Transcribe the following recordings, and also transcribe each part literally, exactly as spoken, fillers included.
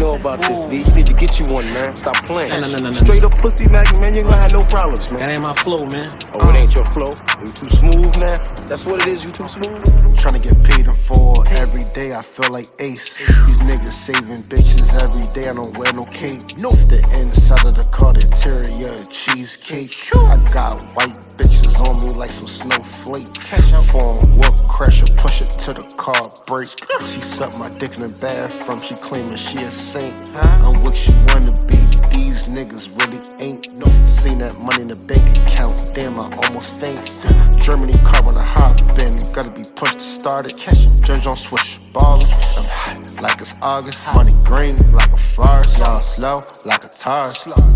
know about this, V. You need to get you one, man. Stop playing. No, no, no, no, no. Straight up pussy magnet, man. You ain't gonna have no problems, man. That ain't my flow, man. Oh, it ain't your flow? You too smooth, man? That's what it is, you too smooth? Tryna get paid in full every day, I feel like Ace. These niggas saving bitches every day, I don't wear no cape. No, the inside of the car, the interior, cheesecake. I got white bitches on me like some snowflakes. Phone whoop, crash or push it to the car break. She sucked my dick in the bathroom, she claiming she a saint. I'm what she wanna be, these niggas really ain't. No, seen that money in the bank account, damn I almost faint. Germany car when I hop in, gotta be pushed to start it. Judge on swish, ballin', I'm hot like it's August. Money green like a forest, y'all slow like a tar.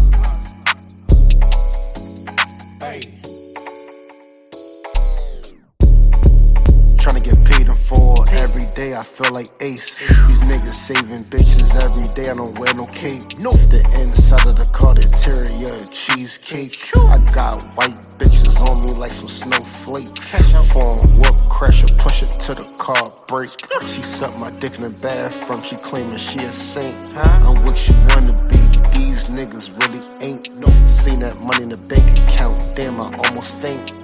Hey. Tryna get paid in full every day, I feel like Ace. These niggas saving bitches every day, I don't wear no cape. No, the inside of the car, the interior, cheesecake. I got white bitches on me like some snowflakes. Phone whoop, crash or push it to the car break. She sucked my dick in the bathroom, she claiming she a saint. I'm what she wanna be, these niggas really ain't. No, seen that money in the bank account, damn I almost faint.